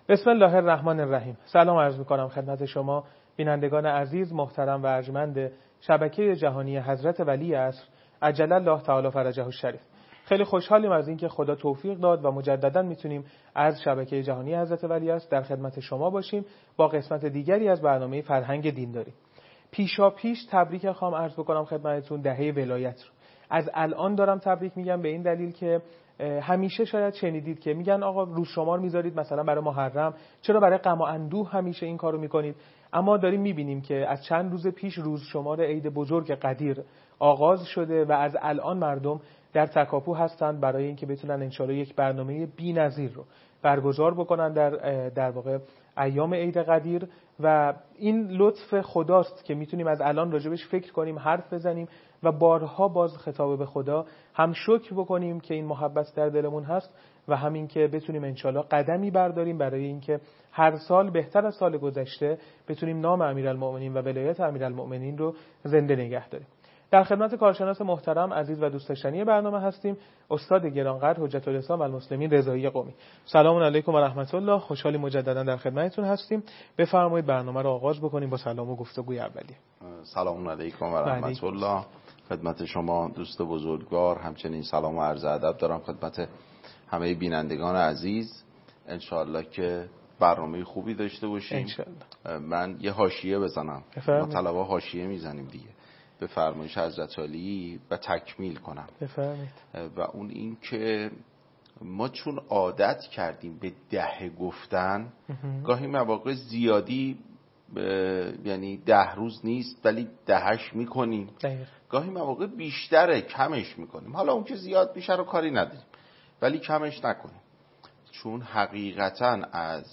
بسم الله الرحمن الرحیم. سلام عرض می‌کنم خدمت شما بینندگان عزیز، محترم و ارجمند شبکه جهانی حضرت ولی عصر عجل الله تعالی فرجه الشریف. خیلی خوشحالیم از اینکه خدا توفیق داد و مجددا میتونیم از شبکه جهانی حضرت ولی عصر در خدمت شما باشیم با قسمت دیگری از برنامه فرهنگ دینداری. پیشاپیش تبریک خواهم عرض بکنم خدمتتون دهه ولایت رو. از الان دارم تبریک میگم به این دلیل که همیشه شاید شنیدید که میگن آقا روز شمار میذارید مثلا برای محرم، چرا برای غم و اندوه همیشه این کارو میکنید؟ اما داریم میبینیم که از چند روز پیش روز شمار عید بزرگ قدیر آغاز شده و از الان مردم در تکاپو هستند برای اینکه بتونن انشالله یک برنامه بی‌نظیر رو برگزار بکنن در واقع ایام عید قدیر و این لطف خداست که میتونیم از الان راجبش فکر کنیم، حرف بزنیم و بارها باز خطاب به خدا هم شکر بکنیم که این محبت در دلمون هست و همین که بتونیم انشالله قدمی برداریم برای اینکه هر سال بهتر از سال گذشته بتونیم نام امیرالمؤمنین و ولایت امیرالمؤمنین رو زنده نگه داریم. در خدمت کارشناس محترم عزیز و دوست داشتنی برنامه هستیم استاد گرانقدر حجت الاسلام و المسلمین رضایی قمی. سلام علیکم و رحمت الله. خوشحالیم مجددا در خدمتتون هستیم. بفرمایید برنامه رو آغاز بکنیم با سلام و گفتگوی اولیه. سلام علیکم و رحمت الله. خدمت شما دوست بزرگوار، همچنین سلام و عرض ادب دارم خدمت همه بینندگان عزیز. انشاءالله که برنامه خوبی داشته باشیم. انشاءالله. من یه حاشیه بزنم. ما طلبا حاشیه میزنیم دیگه. به فرمایش حضرت علی و تکمیل کنم. بفرمایید. و اون این که ما چون عادت کردیم به ده گفتن، گاهی مواقع زیادی یعنی 10 روز نیست ولی 10 میکنیم، گاهی مواقع بیشتره کمش میکنیم. حالا اون که زیاد میشه رو کاری نداریم ولی کمش نکنیم، چون حقیقتا از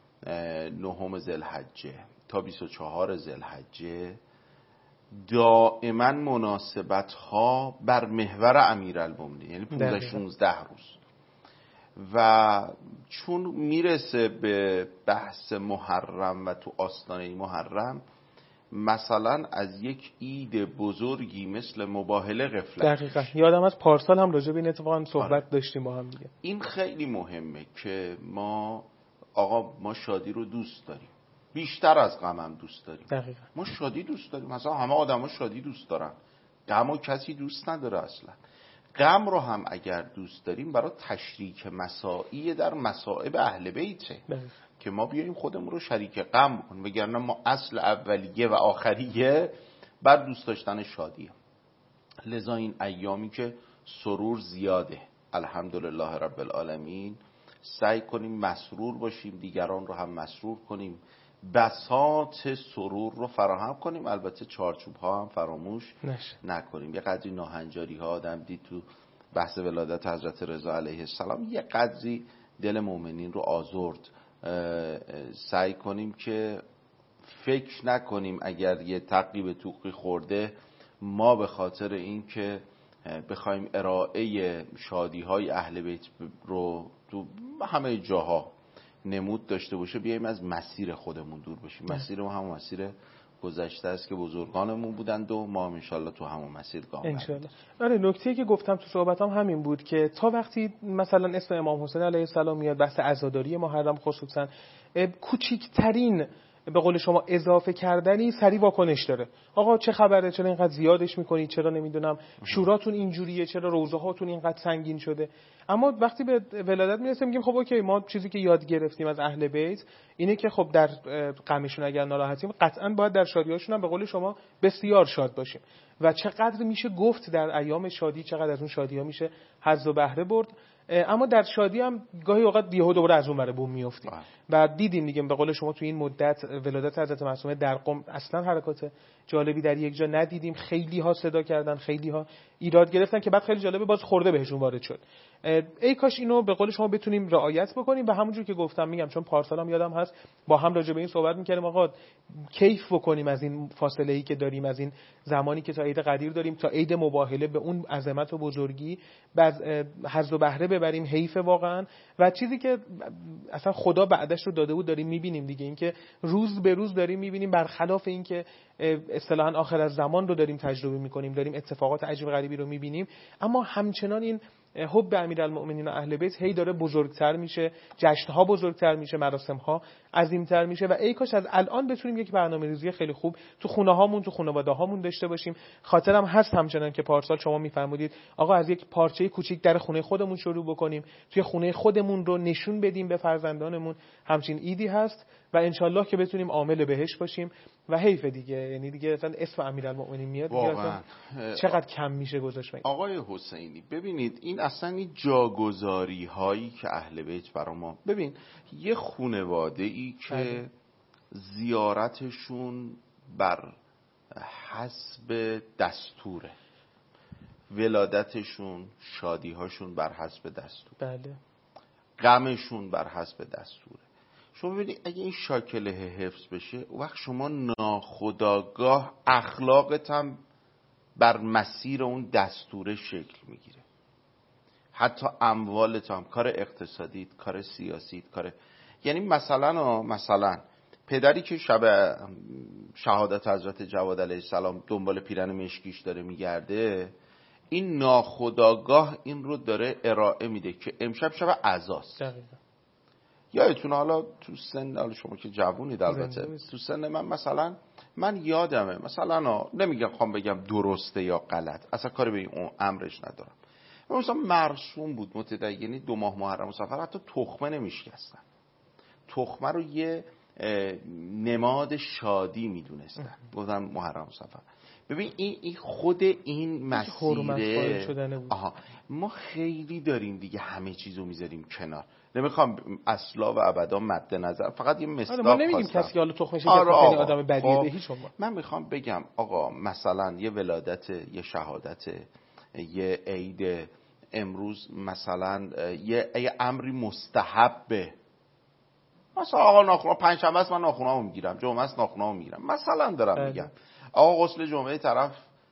9 ذوالحجه تا 24 ذوالحجه دائما مناسبت ها بر محور امیرالمومنین، یعنی 15-16 روز. و چون میرسه به بحث محرم و تو آستانه محرم، مثلا از یک عید بزرگی مثل مباهله غفلت. دقیقاً یادم از پارسال هم راجع به این اتفاقا صحبت داشتیم با هم دیگه. این خیلی مهمه که ما شادی رو دوست داریم، بیشتر از غم هم دوست داریم. دقیقاً. ما شادی دوست داریم، مثلا همه آدما شادی دوست دارن، غم و کسی دوست نداره اصلا. غم رو هم اگر دوست داریم برای تشریک مساعی در مصائب اهل بیته که ما بیاییم خودمون رو شریک غم بکنیم، وگرنه ما اصل اولیه و آخریه بر دوست داشتن شادیه. لذا این ایامی که سرور زیاده، الحمدلله رب العالمین، سعی کنیم مسرور باشیم، دیگران رو هم مسرور کنیم، بساط سرور رو فراهم کنیم. البته چارچوب ها هم فراموش نکنیم. یه قدری ناهنجاری ها آدم دید تو بحث ولادت حضرت رضا علیه السلام، یه قدری دل مؤمنین رو آزرد. سعی کنیم که فکر نکنیم اگر یه تقی به توقی خورده ما به خاطر این که بخوایم ارائه شادی های اهل بیت رو تو همه جاها نمود داشته باشه بیاییم از مسیر خودمون دور بشیم. مسیر ما همون مسیر گذشته است که بزرگانمون بودند و ما هم انشالله تو همون مسیر گام انشالله. آره، نکته‌ای که گفتم تو صحبتام همین بود که تا وقتی مثلا اسم امام حسین علیه السلام میاد، بحث عزاداری محرم خصوصا، کوچیکترین به قول شما اضافه کردنی سری واکنش داره. آقا چه خبره؟ چرا اینقدر زیادش میکنید؟ چرا نمیدونم شوراتون اینجوریه؟ چرا روزه هاتون اینقدر سنگین شده؟ اما وقتی به ولادت میرسیم میگیم خب اوکی، ما چیزی که یاد گرفتیم از اهل بیت اینه که خب در غمشون اگر ناراحتیم قطعا باید در شادیاشون هم به قول شما بسیار شاد باشیم. و چقدر میشه گفت در ایام شادی، چقدر از اون شادی‌ها میشه حظ و بهره برد. اما در شادی هم گاهی اوقات یهو دوباره از اون ور بوم میافتیم و دیدین دیگه به قول شما تو این مدت ولادت حضرت معصومه در قم اصلا حرکات جالبی در یک جا ندیدیم. خیلی ها صدا کردن، خیلی ها ایراد گرفتن که بعد خیلی جالبه باز خورده بهشون وارد شد. ای کاش اینو به قول شما بتونیم رعایت بکنیم و همونجور که گفتم میگم، چون پارسال هم یادم هست با هم راجع به این صحبت می‌کردیم آقا کیف بکنیم از این فاصله‌ای که داریم، از این زمانی که تا عید قدیر داریم تا عید مباهله، به اون عظمت و بزرگی حظ و بهره ببریم. حیف واقعا. و چیزی که اصلا خدا بعدش رو داده بود داریم می‌بینیم دیگه، این که روز به روز داریم می‌بینیم برخلاف این که اصطلاحاً آخر از زمان رو داریم تجربه می‌کنیم، داریم اتفاقات عجیب غریبی رو می‌بینیم، اما همچنان این حب امیرالمؤمنین و اهل بیت هی داره بزرگتر میشه، جشن‌ها بزرگتر میشه، مراسم‌ها عظیم‌تر میشه و ای کاش از الان بتونیم یک برنامه‌ریزی خیلی خوب تو خونه‌هامون، تو خانواده‌هامون داشته باشیم. خاطرم هست همچنان که پارسال شما می‌فرمودید آقا از یک پارچه کوچیک در خونه خودمون شروع بکنیم، توی خونه خودمون رو نشون بدیم به فرزندانمون. همچین ایدی هست و انشالله که بتونیم عامل بهش باشیم و حیف دیگه، یعنی دیگه مثلا اسم امیرالمؤمنین میاد دیگه چقدر کم میشه گذاشت. آقای حسینی ببینید این اصلا این جاگذاری هایی که اهل بیت برای ما، ببین یه خانواده ای که زیارتشون بر حسب دستوره، ولادتشون، شادیهاشون بر حسب دستور، بله، غمشون بر حسب دستوره. شما ببینید اگه این شاکله حفظ بشه اون وقت شما ناخودآگاه اخلاقت هم بر مسیر اون دستوره شکل میگیره، حتی اموالت هم، کار اقتصادیت، کار سیاسیت، یعنی مثلا پدری که شب شهادت حضرت جواد علیه السلام دنبال پیرن مشکیش داره میگرده، این ناخودآگاه این رو داره ارائه میده که امشب شب عزاست. یادتونه حالا تو سن، حالا شما که جوونید البته، تو سن من یادمه مثلا نمیگم خوام بگم درسته یا غلط، اصلا کاری به این امرش ندارم، مثلا مرسوم بود متدینی 2 ماه محرم و صفر حتی تخمه نمیشکستن، تخمه رو یه نماد شادی میدونستن، گفتن محرم و صفر. ببین این خود این مسیره ما خیلی داریم دیگه، همه چیزو میذاریم کنار. نمیخوام اصلا و ابدا مد نظر، فقط یه مصداق ما نمیگیم کسی که حالا تخمش خیلی آدم بدیه به هیچ عنوان. من میخوام بگم آقا مثلا یه ولادت، یه شهادت، یه عید امروز، مثلا یه امری مستحبه، مثلا آقا ناخنا پنجشنبه است من ناخنامو میگیرم، جمعه است ناخنامو میگیرم، مثلا دارم میگم آقا غسل جمعه طرف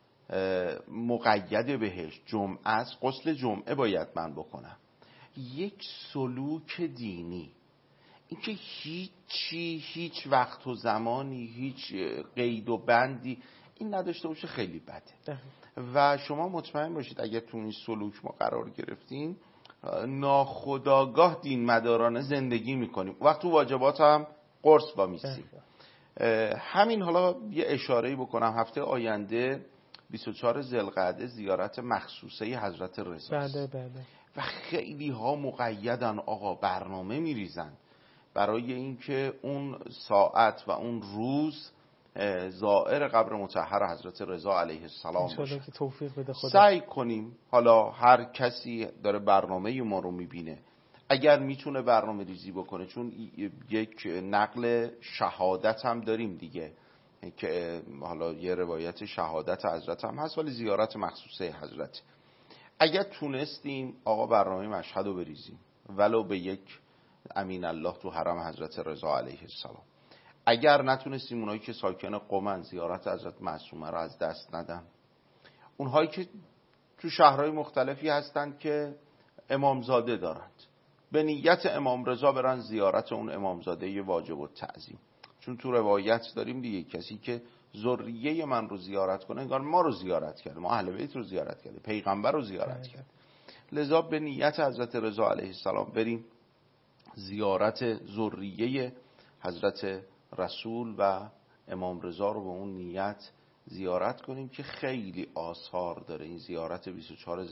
مقید بهش، جمعه است غسل جمعه باید من بکنم. یک سلوک دینی، اینکه هیچ وقت و زمانی، هیچ قید و بندی این نداشته باشه خیلی بده. و شما مطمئن باشید اگر تو این سلوک ما قرار گرفتیم ناخودآگاه دین مدارانه زندگی میکنیم، وقت تو واجبات هم قرص با میسیم. همین حالا یه اشاره‌ای بکنم، هفته آینده 24 ذوالقعده زیارت مخصوصه حضرت رضا است. بله. و خیلی ها مقیدن آقا، برنامه میریزن برای اینکه اون ساعت و اون روز زائر قبر مطهر حضرت رضا علیه السلام باشه. که توفیق بده خدا. سعی کنیم، حالا هر کسی داره برنامه ما رو میبینه، اگر میتونه برنامه ریزی بکنه، چون یک نقل شهادت هم داریم دیگه که حالا یه روایت شهادت حضرت هم هست ولی زیارت مخصوصه حضرت. اگر تونستیم آقا برنامه مشهد رو بریزیم ولو به یک امین الله تو حرم حضرت رضا علیه السلام. اگر نتونستیم اونایی که ساکن قم زیارت حضرت معصومه رو از دست ندن، اونهایی که تو شهرهای مختلفی هستن که امامزاده دارند به نیت امام رضا برن زیارت اون امامزاده واجب التعظیم. چون تو روایت داریم دیگه کسی که ذریه من رو زیارت کنه انگار ما رو زیارت کرده، ما اهل بیت رو زیارت کرده، پیغمبر رو زیارت کرده. لذا به نیت حضرت رضا علیه السلام بریم زیارت ذریه حضرت رسول و امام رضا رو به اون نیت زیارت کنیم که خیلی آثار داره این زیارت 24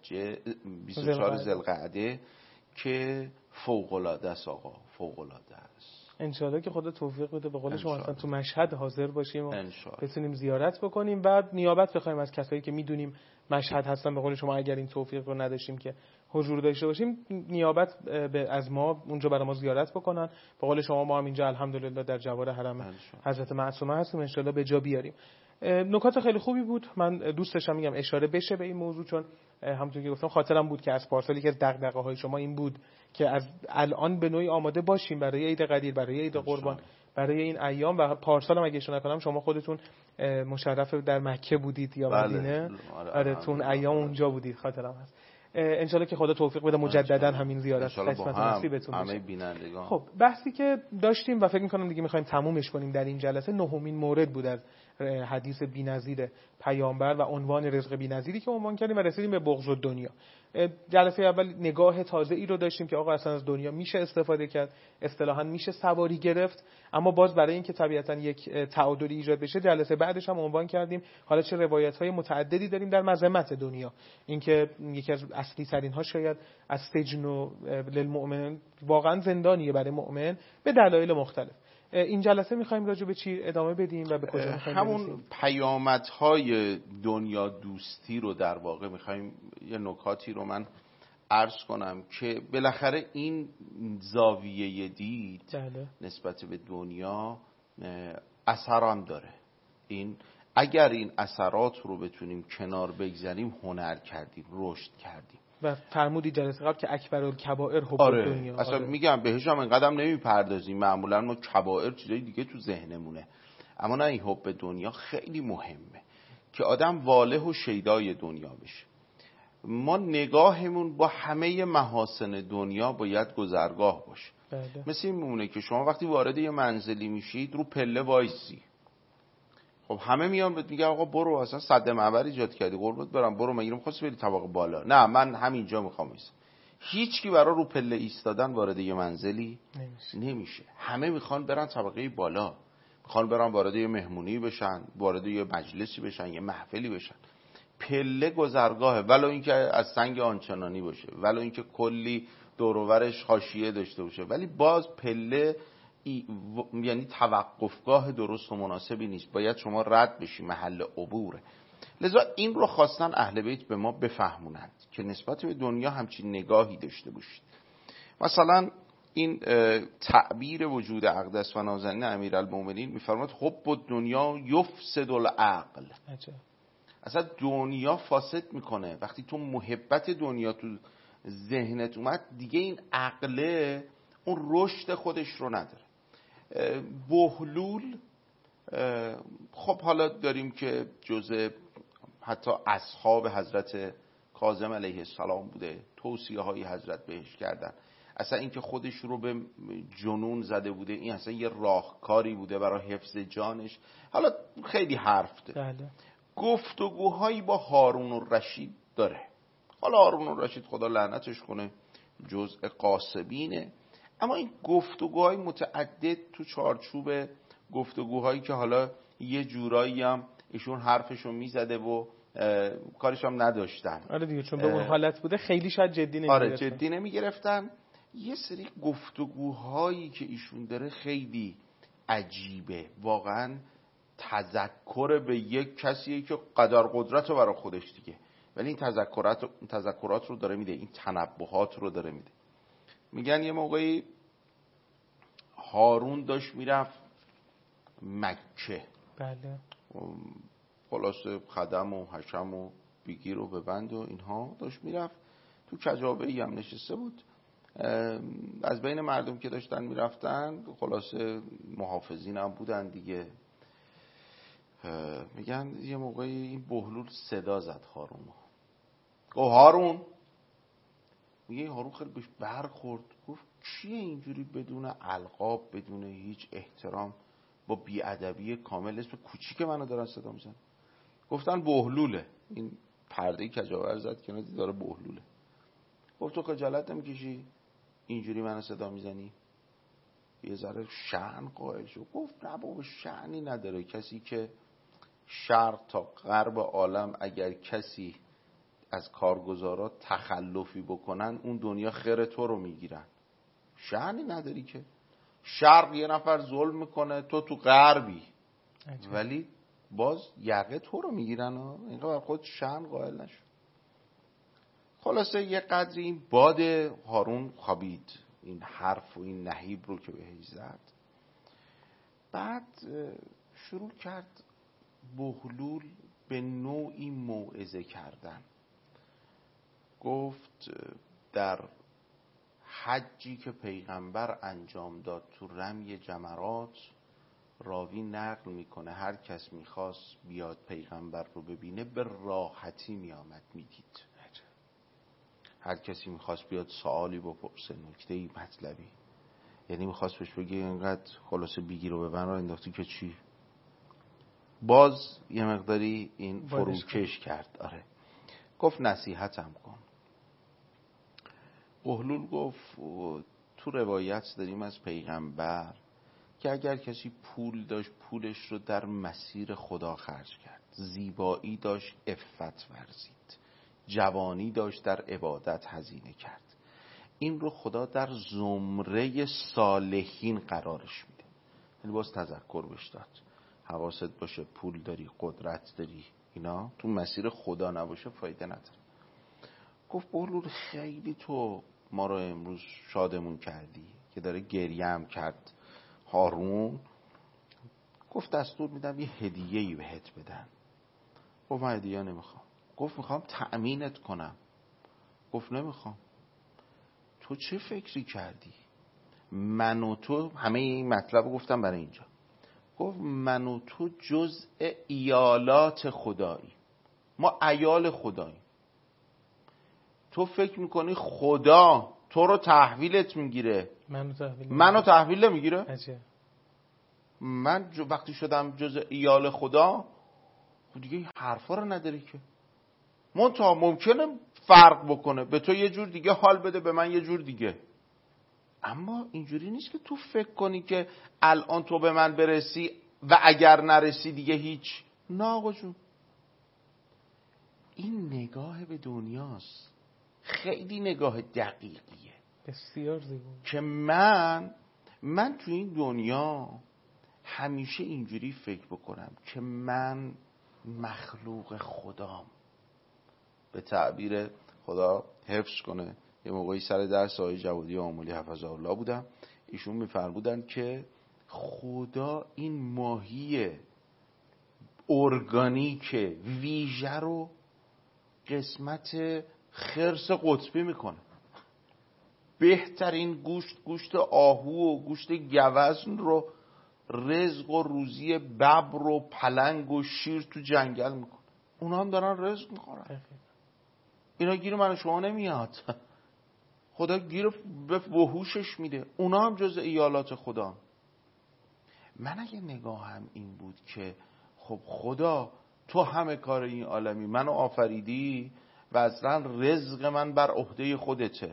ذوالقعده که فوق العاده است آقا، فوق العاده است. انشالله که خدا توفیق بده به قول شما اصلا تو مشهد حاضر باشیم و بتونیم زیارت بکنیم، بعد نیابت بخوایم از کسایی که میدونیم مشهد هستن. به قول شما اگر این توفیق رو نداشتیم که حضور داشته باشیم، نیابت از ما اونجا برای ما زیارت بکنن. به قول شما ما هم اینجا الحمدلله در جوار حرم حضرت معصومه هستیم، انشالله به جا بیاریم. نکات خیلی خوبی بود، من دوست داشتم میگم اشاره بشه به این موضوع، چون همونطور که گفتم خاطرم بود که از پارسالی که از دغدغه‌های شما این بود که از الان به نوعی آماده باشیم برای عید قدیر، برای عید قربان، برای این ایام. و پارسال هم اگه اشتباه نکنم شما خودتون مشرف در مکه بودید یا مدینه؟ آره تو اون ایام اونجا بودید خاطرم هست. انشالله که خدا توفیق بده مجددا همین زیارت قسمت نصیبتون بشه. همه بینندگان. خب بحثی که داشتیم و فکر می‌کنم دیگه می‌خوایم تمومش کنیم در این جلسه، 9مین مورد بود از حدیث بی‌نظیر پیامبر و عنوان رزق بی‌نظیری که عنوان کردیم و رسیدیم به بغض الدنیا. جلسه اول نگاه تازه‌ای رو داشتیم که آقا اصلا از دنیا میشه استفاده کرد، اصطلاحاً میشه سواری گرفت، اما باز برای اینکه طبیعتاً یک تعادلی ایجاد بشه جلسه بعدش هم عنوان کردیم حالا چه روایت‌های متعددی داریم در مذمت دنیا، اینکه یکی از اصلی ترین ها شاید از سجن للمؤمن، واقعاً زندانیه برای مؤمن به دلایل مختلف. این جلسه می‌خوایم راجع به چی ادامه بدیم و به کجا می‌خوایم برسیم؟ همون پیامدهای دنیا دوستی رو در واقع می‌خوایم یه نکاتی رو من عرض کنم که بالاخره این زاویه دید نسبت به دنیا اثر هم داره. اگر این اثرات رو بتونیم کنار بگذاریم هنر کردیم، رشد کردیم. و فرمودی جلسه قبل که اکبر الکبائر حب دنیا. اصلا میگم بهش هم اینقدر نمیپردازیم، معمولا ما کبائر چیزای دیگه تو ذهنمونه، اما نه، این حب دنیا خیلی مهمه که آدم واله و شیدای دنیا بشه. ما نگاهمون با همه محاسن دنیا باید گذرگاه باشه. مثل این میمونه که شما وقتی وارد یه منزلی میشید رو پله وایسی، خب همه میان بهت میگن آقا برو، اصلا صد معبر ایجاد کردی، قربونت برم برو، مگه نمی‌خواستی بری طبقه بالا؟ نه من همینجا میخوام ایستم. هیچ کی برای رو پله ایستادن وارد یه منزلی نمیشه. همه میخوان برن طبقه بالا، میخوان برن وارد یه مهمونی بشن، وارد یه مجلسی بشن، یه محفلی بشن. پله گذرگاهه، ولو اینکه از سنگ آنچنانی باشه، ولو اینکه کلی دور و برش حاشیه داشته باشه، ولی باز پله یعنی توقفگاه درست و مناسبی نیست، باید شما رد بشی، محل عبوره. لذا این رو خواستن اهل بیت به ما بفهمونند که نسبت به دنیا همچین نگاهی داشته باشید. مثلا این تعبیر وجود اقدس و نازنین امیرالمومنین میفرماد حب الدنیا یفسد العقل. اصلا دنیا فاسد میکنه. وقتی تو محبت دنیا تو ذهنت اومد دیگه این عقله اون رشد خودش رو نداره. بهلول خب حالا داریم که جزء حتی اصحاب حضرت کاظم علیه السلام بوده، توصیه های حضرت بهش کردن، اصلا اینکه خودش رو به جنون زده بوده، این اصلا یه راهکاری بوده برای حفظ جانش. حالا خیلی حرف ده. گفتگوهایی با هارون الرشید داره. حالا هارون الرشید خدا لعنتش کنه جزء قاسبینه، اما این گفتگوهای متعدد تو چارچوب گفتگوهایی که حالا یه جورایی هم ایشون حرفشو میزده و کارش هم نداشتن. آره دیگه، چون به اون حالت بوده خیلی شاید جدی نمیگرفتن. آره جدی نمیگرفتن. یه سری گفتگوهایی که ایشون داره خیلی عجیبه، واقعا تذکر به یک کسیه که قدر قدرت رو برای خودش دیگه، ولی این تذکرات رو داره میده، این تنبهات رو داره میده. میگن یه موقعی هارون داشت میرفت مکه، بله، خلاصه خدم و حشم و بگیر و ببند و اینها داشت میرفت، تو کجاوه‌ای هم نشسته بود. از بین مردم که داشتن میرفتن خلاصه محافظین هم بودن دیگه. میگن یه موقعی این بهلول صدا زد هارون، گفت هارون. میگه هارون خیلی بهش برخورد، گفت چیه اینجوری بدون القاب، بدون هیچ احترام، با بیادبی کامل اسم کوچیک منو دارن صدا میزنن؟ گفتن بهلوله. این پرده کجاور زد که ندید داره بهلوله. گفت تو خجالت نمیکشی اینجوری منو صدا میزنی؟ یه ذره شأن قائل شد. گفت نه بابا شأنی نداره، کسی که شرق تا غرب عالم اگر کسی از کارگزارا تخلفی بکنن اون دنیا خیر تو رو میگیرن، شأنی نداری که. شرق یه نفر ظلم میکنه تو غربی، ولی باز یقه تو رو میگیرن، اینقدر خود شأن قائل نشد. خلاصه یه قدری این باد هارون خوابید، این حرف و این نهیب رو که بهش زد. بعد شروع کرد بهلول به نوعی موعظه کردن. گفت در حجی که پیغمبر انجام داد تو رمی جمرات، راوی نقل میکنه هر کس میخواست بیاد پیغمبر رو ببینه به راحتی میامد میدید. هر کسی میخواست بیاد سوالی بپرسه، نکته‌ای مطلبی، یعنی میخواست بهش بگه اینقدر خلاصه بگیر و ببند رو انداختی که چی؟ باز یه مقداری این فروکش کرد. آره گفت نصیحتم کن. بهلول گفت تو روایت داریم از پیغمبر که اگر کسی پول داشت پولش رو در مسیر خدا خرج کرد، زیبایی داشت عفت ورزید، جوانی داشت در عبادت هزینه کرد، این رو خدا در زمره صالحین قرارش میده. یعنی باز تذکر بهش داد حواست باشه پول داری، قدرت داری، اینا تو مسیر خدا نباشه فایده نداره. گفت بهلول خیلی تو ما رو امروز شادمون کردی، که داره گریه هم کرد هارون. گفت دستور میدم یه هدیه‌ای بهت بدن. گفت من هدیه نمیخوام. گفت میخوام تأمینت کنم. گفت نمیخوام. تو چه فکری کردی؟ من و تو، همه این مطلب رو گفتم برای اینجا. گفت من و تو جزء ایالات خدایی، ما عیال خداییم. تو فکر میکنی خدا تو رو تحویلت میگیره؟ منو تحویل نمیگیره؟ من وقتی شدم جزء ایال خدا دیگه این حرفا رو نداری که. منتها ممکنه فرق بکنه، به تو یه جور دیگه حال بده، به من یه جور دیگه. اما اینجوری نیست که تو فکر کنی که الان تو به من برسی و اگر نرسی دیگه هیچ. نه آقا جون، این نگاه به دنیاست. خیلی نگاه دقیقیه، بسیار زیبا. که من تو این دنیا همیشه اینجوری فکر بکنم که من مخلوق خدام. به تعبیر خدا حفظ کنه، یه موقعی سر درس آقای جوادی آملی حفظه الله بودم، ایشون میفرمودن که خدا این ماهی ارگانیک ویژه رو قسمت خرس قطبی میکنه. بهترین گوشت آهو و گوشت گوزن رو رزق و روزی ببر و پلنگ و شیر تو جنگل میکنه. اونا هم دارن رزق میخورن. اینا گیر من و شما نمیاد. خدا گیر به وحوشش میده. اونا هم جز ایالات خدا. من اگه نگاهم این بود که خب خدا تو همه کار این عالمی، منو آفریدی و اصلا رزق من بر عهده خودته،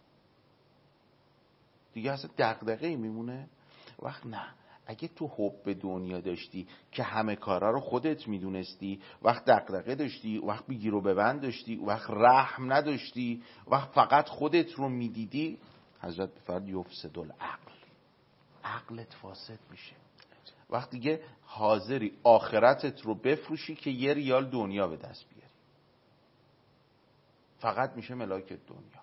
دیگه اصلا دغدغه‌ای میمونه؟ وقت نه. اگه تو حب دنیا داشتی که همه کارا رو خودت میدونستی، وقت دغدغه داشتی، وقت بگیر و ببند داشتی، وقت رحم نداشتی، وقت فقط خودت رو میدیدی، حضرت بفرد یفسد العقل، عقلت فاسد میشه. وقت دیگه حاضری آخرتت رو بفروشی که 1 ریال دنیا به دست بیاری، فقط میشه ملاک دنیا.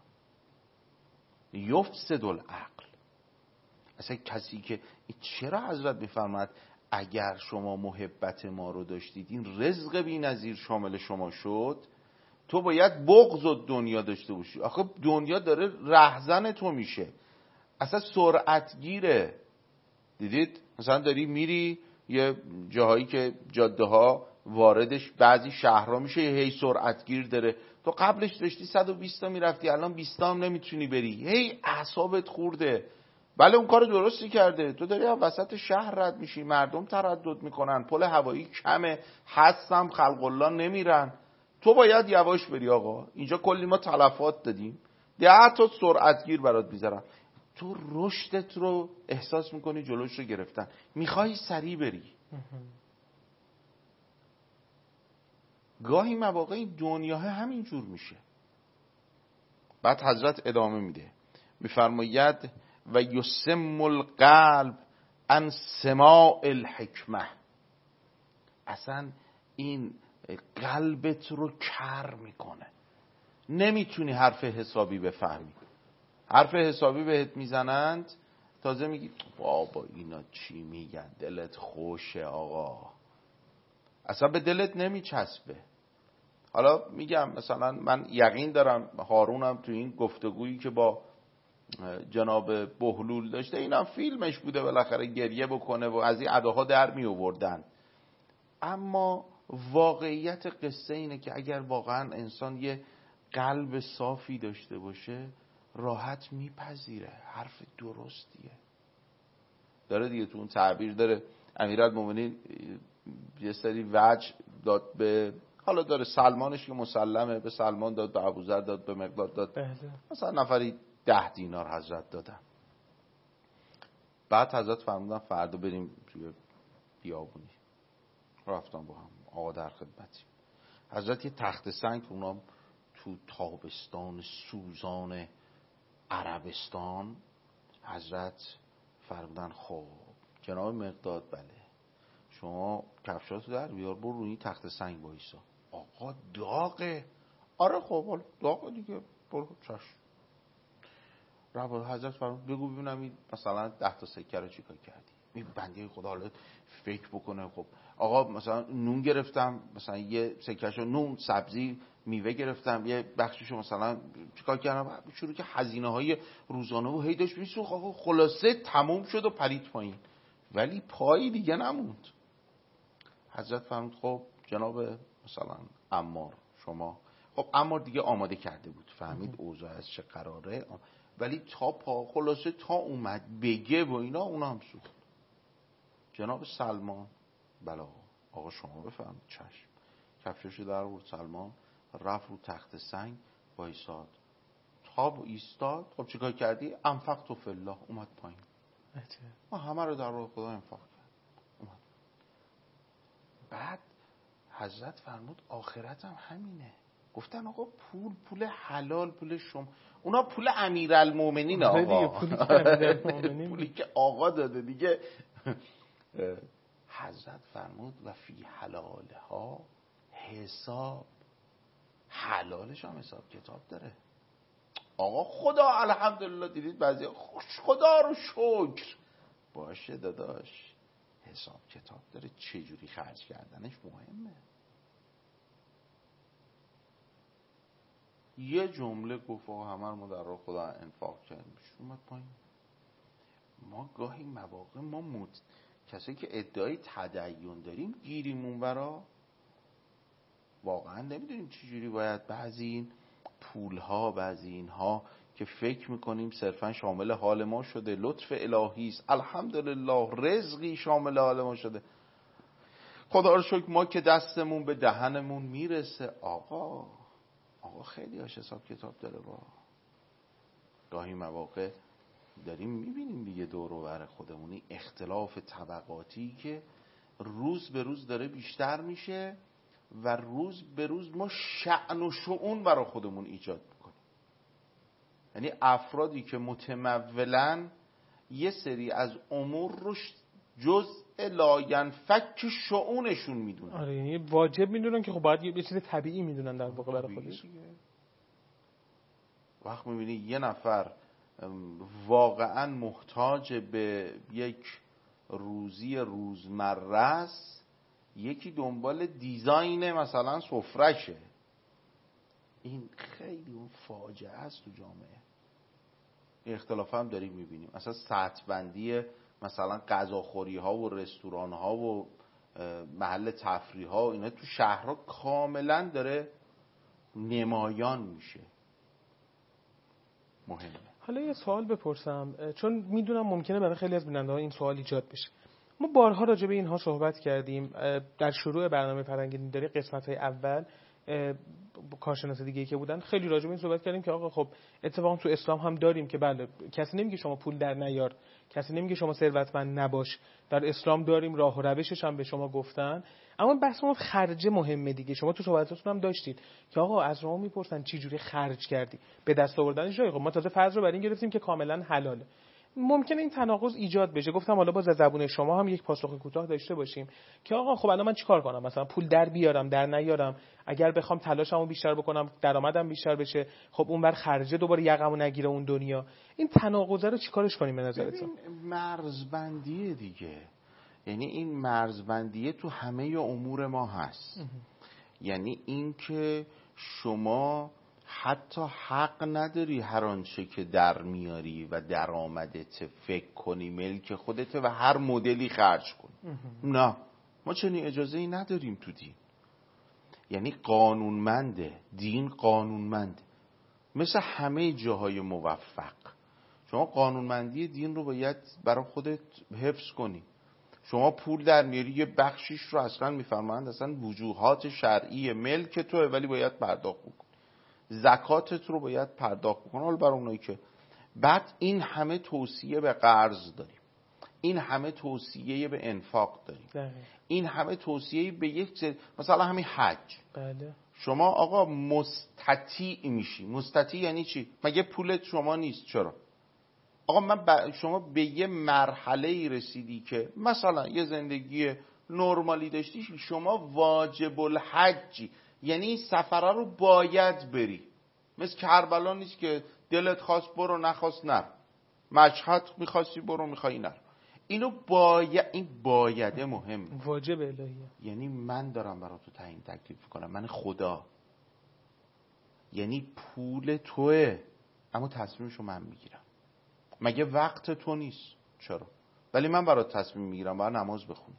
یفسد العقل. اصلا کسی که چرا حضرت میفرماد اگر شما محبت ما رو داشتید، این رزق بی‌نظیر شامل شما شد، تو باید بغض و دنیا داشته باشی. آخه دنیا داره رهزن تو میشه، اصلا سرعتگیره. دیدید مثلا داری میری یه جاهایی که جاده ها واردش بعضی شهرها میشه هی سرعتگیر داره، تو قبلش داشتی 120 تا میرفتی، الان 20 تا هم نمیتونی بری، هی اعصابت خورده. بله اون کار درستی کرده، تو داری وسط شهر رد میشی، مردم تردد میکنن، پل هوایی کمه، هستم خلق الله نمیرن، تو باید یواش بری. آقا اینجا کلی ما تلفات دادیم، 10 تا سرعتگیر برات میذارن، تو رشدت رو احساس میکنی جلوش رو گرفتن، میخوای سریع بری. گاهی مواقع این دنیا همین جور میشه. بعد حضرت ادامه میده، میفرماید و یسم القلب عن سماع الحکمه. اصلا این قلبت رو کر میکنه، نمیتونی حرف حسابی بفهمی. حرف حسابی بهت میزنند تازه میگی بابا اینا چی میگن، دلت خوشه آقا، اصلا به دلت نمیچسبه. حالا میگم مثلا من یقین دارم هارونم تو این گفتگویی که با جناب بهلول داشته، اینم فیلمش بوده بالاخره گریه بکنه و از این اداها در می آوردن. اما واقعیت قصه اینه که اگر واقعا انسان یه قلب صافی داشته باشه راحت میپذیره، حرف درستیه. داره دیگه تو اون تعبیر داره امیرالمومنین یه سری وجه داد به، حالا داره سلمانش که مسلمه، به سلمان داد، به ابوذر داد، به مقداد داد، مثلا نفری 10 دینار حضرت دادن. بعد حضرت فرمودن فردا بریم توی بیابونی. رفتم با هم، آقا در خدمتی. حضرت یه تخت سنگ، اونا تو تابستان سوزان عربستان، حضرت فرمودن خب جناب مقداد بله شما کفشاتو در بیار برو روی تخت سنگ وایسا. آقا داغه. آره خب داغه دیگه، برو چشم. رب حضرت فرمود بگو ببینم این مثلا 10 تا سکه رو چیکار کردی؟ می بنده خدا حالا فکر بکنه. خب آقا مثلا نون گرفتم، مثلا یه سکهشو نون، سبزی، میوه گرفتم، یه بخششو مثلا چیکار کردم؟ شروع که هزینه‌های روزانه و هی داشت میسوخت. آقا خلاصه تموم شد و پرید پایین، ولی پایی دیگه نموند. حضرت فرمود خب جناب مثلا عمار شما، خب عمار دیگه آماده کرده بود، فهمید اوضاع از چه قراره، ولی تا پا خلاصه تا اومد بگه و اینا اونا هم سوخت. جناب سلمان بله آقا شما بفهمید. چشم. کفششو در آورد سلمان، رفت رو تخت سنگ وایساد. تا ایستاد خب چیکار کردی؟ انفقت فی الله، اومد پایین. ما همه رو در راه خدا انفاق کرد. اومد. بعد حضرت فرمود آخرت هم همینه. گفتن آقا پول حلال، پول شما. اونا پول امیرالمومنین آقا. پولی که آقا داده دیگه. حضرت فرمود و فی حلالها حساب، حلالش هم حساب کتاب داره. آقا خدا الحمدلله دیدید بعضی خدا رو شکر باشه داداش، حساب کتاب داره، چجوری خرج کردنش مهمه. یه جمله گفت و همه رو در راه خدا انفاق کردیم، اومد پایین. ما گاهی مواقع کسایی که ادعای تدین داریم گیریم اونورا، واقعا نمیدونیم چجوری باید بعضی این پولها، بعضی اینها که فکر میکنیم صرفا شامل حال ما شده، لطف الهی است، الحمدلله رزقی شامل حال ما شده، خدا رو شکر ما که دستمون به دهنمون میرسه. آقا خیلی هاش حساب کتاب داره. با گاهی مواقع داریم میبینیم دیگه دور و بر خودمونی اختلاف طبقاتی که روز به روز داره بیشتر میشه و روز به روز ما شأن و شؤون برای خودمون ایجاد میکنیم. یعنی افرادی که متمولاً یه سری از امور رو جزء لاینفک شؤونشون میدونن. آره یعنی واجب میدونن که خب باید یه چیز طبیعی میدونن در واقع برای خودش. وقت میبینی یه نفر واقعا محتاج به یک روزی روزمره است، یکی دنبال دیزاین مثلا سفرشه. این خیلی اون فاجعه است تو جامعه. این اختلاف هم داریم میبینیم. مثلا سطح بندی مثلا غذاخوری ها و رستوران ها و محل تفریح ها و اینا تو شهرها کاملا داره نمایان میشه. مهمه. حالا یه سوال بپرسم، چون میدونم ممکنه برای خیلی از بیننده ها این سوال ایجاد بشه. ما بارها راجع به اینها صحبت کردیم در شروع برنامه فرهنگ داری، قسمت های اول کارشناس دیگه‌ای که بودن خیلی راجع به این صحبت کردیم که آقا خب اتفاقا تو اسلام هم داریم که بله کسی نمیگه شما پول در نیار، کسی نمیگه شما ثروتمند نباش، در اسلام داریم، راه و روشش هم به شما گفتن. اما بحث اون خرج مهمه دیگه. شما تو صحبتاتون هم داشتید که آقا از شما میپرسن چی جوری خرج کردی، به دست آوردنش جای. خب ما تازه فرض رو بر این گرفتیم که کاملا حلاله. ممکنه این تناقض ایجاد بشه. گفتم حالا باز از زبون شما هم یک پاسخ کوتاه داشته باشیم که آقا خب الان من چیکار کنم؟ مثلا پول در بیارم، در نیارم، اگر بخوام تلاشمو بیشتر بکنم درآمدم بیشتر بشه، خب اونور خرجه دوباره یقمو نگیره اون دنیا. این تناقض رو چیکارش کنیم به نظرتون؟ مرزبندیه دیگه. یعنی این مرزبندیه تو همه امور ما هست. یعنی این که شما حتی حق نداری هر آنچه که در میاری و درآمدت فکر کنی ملک خودته و هر مدلی خرج کنی. نه، ما چنین اجازه ای نداریم تو دین. یعنی قانونمنده، دین قانونمنده، مثل همه جاهای موفق. شما قانونمندی دین رو باید برای خودت حفظ کنی. شما پول در میاری یه بخشیش رو اصلا میفرمایند اصلا وجوهات شرعی ملک توه، ولی باید پرداخت بکن، زکاتت رو باید پرداخت بکن. حالا برای اونایی که بعد این همه توصیه به قرض داریم، این همه توصیه به انفاق داریم، این همه توصیه به یک مثلا همین حج. بله. شما آقا مستطیع میشی. مستطیع یعنی چی؟ مگه پولت شما نیست؟ چرا؟ آقا شما به یه مرحله رسیدی که مثلا یه زندگی نرمالی داشتی، شما واجب الحجی، یعنی این سفره رو باید بری. مثل کربلا نیست که دلت خواست برو نخواست نر، مشهد میخواستی برو میخوایی نر. اینو این بایده مهم، واجب الهیه. یعنی من دارم برای تو تعیین تکلیف کنم، من خدا، یعنی پول توه اما تصمیمشو من میگیرم. مگه وقت تو نیست؟ چرا؟ ولی من برات تصمیم میگیرم باید نماز بخونی.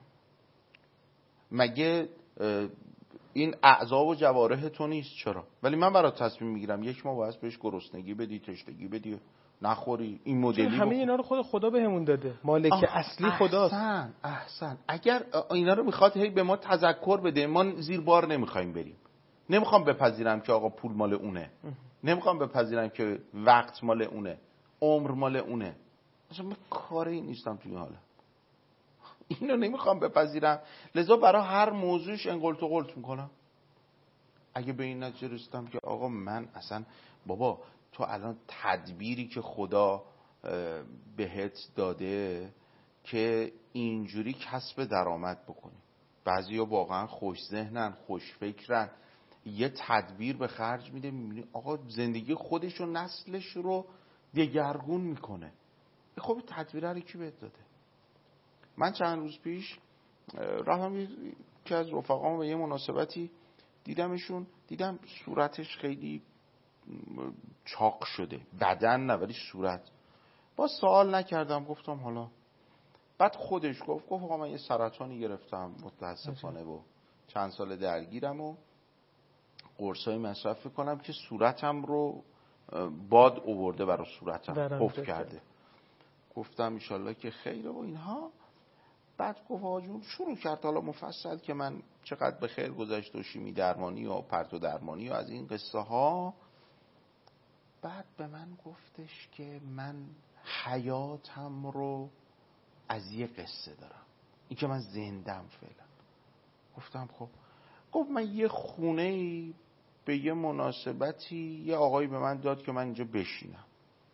مگه این اعضا و جوارح تو نیست؟ چرا؟ ولی من برات تصمیم میگیرم یک ماه باید بهش گرسنگی بدی، تشنگی بدی، نخوری، این مدلی همه اینا رو خدا بهمون داده، مالک اصلی خداست. احسن. اگر اینا رو میخواد هی به ما تذکر بده، ما زیر بار نمیخوایم بریم. نمیخوام بپذیرم که آقا پول مال اونه، نمیخوام بپذیرم که وقت مال اونه، عمر مال اونه. اصلا من کاری نیستم توی حالا، اینو نمیخوام بپذیرم. لذا برای هر موضوعش انقلت و قلت میکنم. اگه به این نتیجه رسیدم که آقا من اصلا بابا تو الان تدبیری که خدا بهت داده که اینجوری کسب درآمد بکنی، بعضیا واقعا خوش ذهنن، خوش فکرن، یه تدبیر به خرج میده، میبینی آقا زندگی خودش و نسلش رو دگرگون میکنه. خب تدبیر رو کی بهت داده؟ من چند روز پیش رفتم که از رفقام به یه مناسبتی دیدمشون، دیدم صورتش خیلی چاق شده، بدن نه ولی صورت. با سوال نکردم، گفتم حالا. بعد خودش گفت آقا من یه سرطانی گرفتم متاسفانه و چند سال درگیرم و قرصای مصرف کنم که صورتم رو باد آورده، برای صورتم حف کرده. گفتم انشالله که خیره و اینها. بعد گفت آجون شروع کرد حالا مفصل که من چقدر به خیر گذشت و شیمی درمانی و پرتو درمانی و از این قصه ها. بعد به من گفتش که من حیاتم رو از یه قصه دارم، این که من زندم فعلا. گفتم خب. گفت من یه خونه به یه مناسبتی یه آقایی به من داد که من اینجا بشینم.